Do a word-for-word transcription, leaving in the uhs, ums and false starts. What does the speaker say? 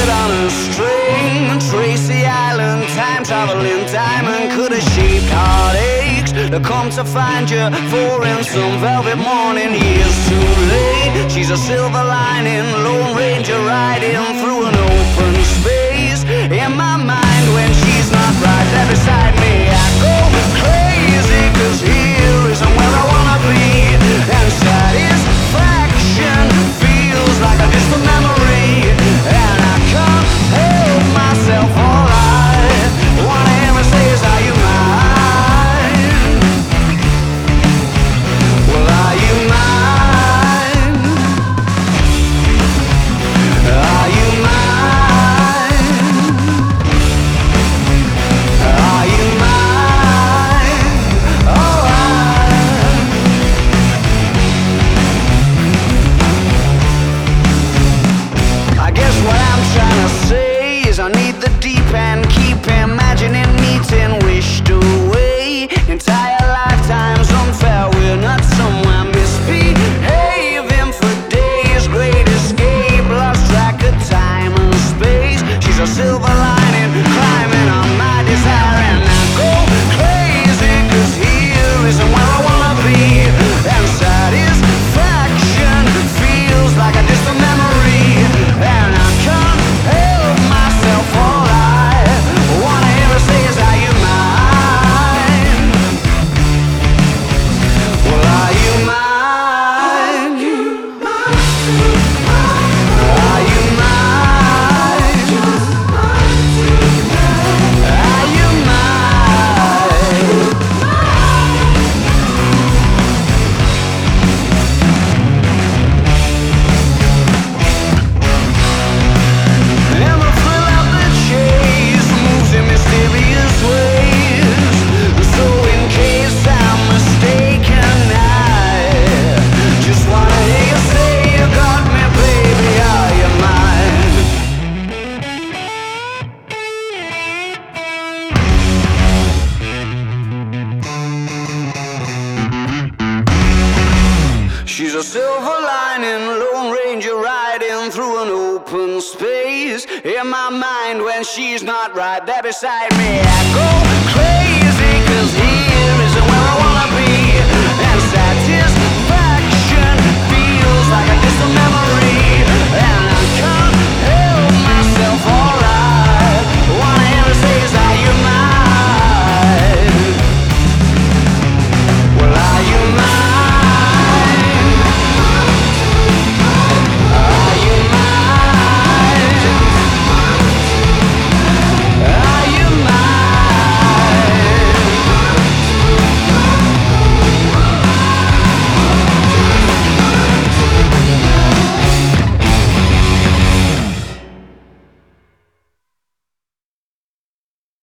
puppet on a string. Tracy Island, time traveling diamond could have shaped heartaches to come to find you for in some velvet morning. Years too late. She's a silver lining, Lone Ranger riding through an open space. In my mind when she's not right there beside me, I go crazy, cause here isn't where I wanna be. And satisfaction feels like a distant memory, and I can't help myself. All I wanna ever say is, are you mine? Well, are you mine? Are you mine? Are you mine? Oh, I I guess what I'm trying to say is I need the deep end, keep imagining meeting wished away. Entire lifetimes unfair, we're not somewhere misbehaving for days. Great escape, lost track of time and space. She's a silver lining, climbing on my desire, and I go crazy, cause here isn't where I wanna be. And satisfaction feels like a distant memory, and I can't help myself. All I wanna ever say is, are you mine? Well, are you mine? Are you mine? Are you mine? And the thrill of the chase moves in mysterious ways. So in case I'm mistaken, I just wanna hear you say you got me, baby. Are you mine? She's a silver lining, Lone Ranger riding through an open space. In my mind when she's not right there beside me, I go crazy, cause he